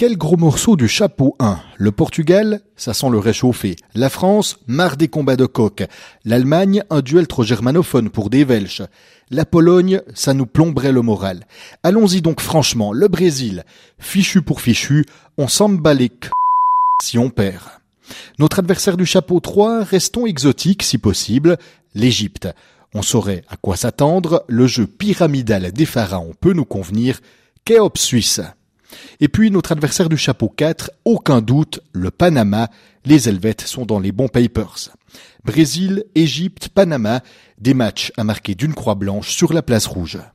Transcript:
Quel gros morceau du chapeau 1. Le Portugal, ça sent le réchauffé. La France, marre des combats de coq. L'Allemagne, un duel trop germanophone pour des Welsh. La Pologne, ça nous plomberait le moral. Allons-y donc franchement, le Brésil, fichu pour fichu, on s'en bat les si on perd. Notre adversaire du chapeau 3, restons exotiques si possible, l'Égypte. On saurait à quoi s'attendre, le jeu pyramidal des pharaons peut nous convenir, Khéops suisse. Et puis notre adversaire du chapeau 4, aucun doute, le Panama, les Helvètes sont dans les bons papers. Brésil, Égypte, Panama, des matchs à marquer d'une croix blanche sur la place rouge.